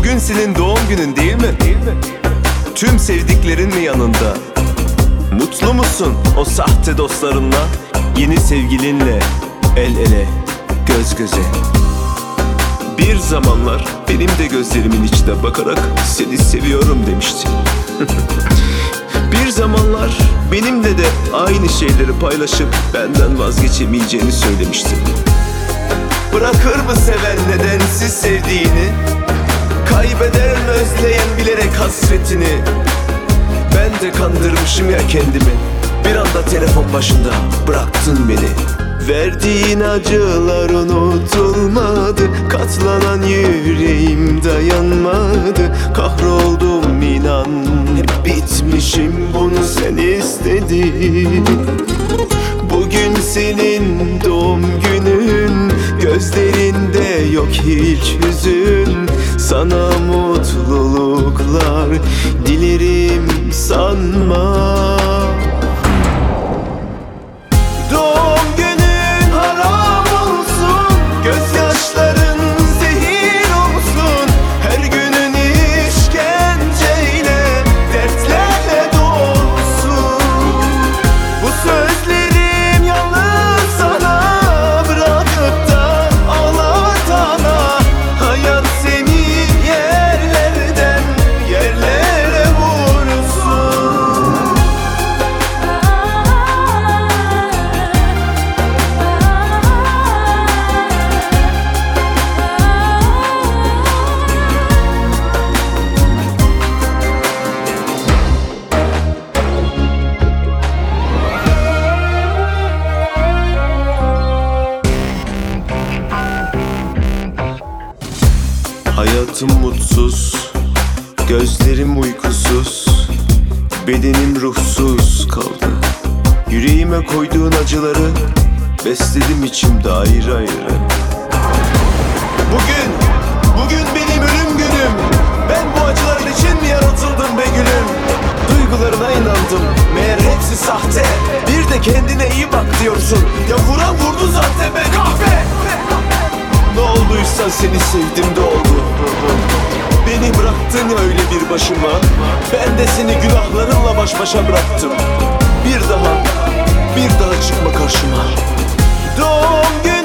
Bugün senin doğum günün değil mi? Tüm sevdiklerin mi yanında? Mutlu musun o sahte dostlarınla? Yeni sevgilinle el ele, göz göze. Bir zamanlar benim de gözlerimin içine bakarak seni seviyorum demiştin. Bir zamanlar benimle de aynı şeyleri paylaşıp benden vazgeçemeyeceğini söylemiştin. Bırakır mı seven nedensiz sevdiğini? Kaybeder mi özleyen bilerek hasretini? Ben de kandırmışım ya kendimi. Bir anda telefon başında bıraktın beni. Verdiğin acılar unutulmadı. Katlanan yüreğim dayanmadı. Kahroldum inan, hep bitmişim, bunu sen istedin. Bugün senin doğum günün, gözlerinde yok hiç hüzün. Sana mutluluklar dilerim sanma. Doğum günün haram olsun, gözyaşların zehir olsun. Her günün işkenceyle, dertlerle dolsun. Bu sözlerim yalnız sana, bırakıp da ağlatana. Hayat seni yerlerden yerlere vursun. Hayatım mutsuz, gözlerim uykusuz, bedenim ruhsuz kaldı. Yüreğime koyduğun acıları besledim içimde ayrı ayrı. Bugün benim ölüm günüm. Ben bu acıların için mi yaratıldım be gülüm? Duygularına inandım, meğer hepsi sahte. Bir de kendine iyi bak diyorsun. Ya vuran vurdu zaten be kahve. Ne olduysa seni sevdim de oldu. Beni bıraktın ya öyle bir başıma. Ben de seni günahlarınla baş başa bıraktım. Bir daha çıkma karşıma. Doğum günü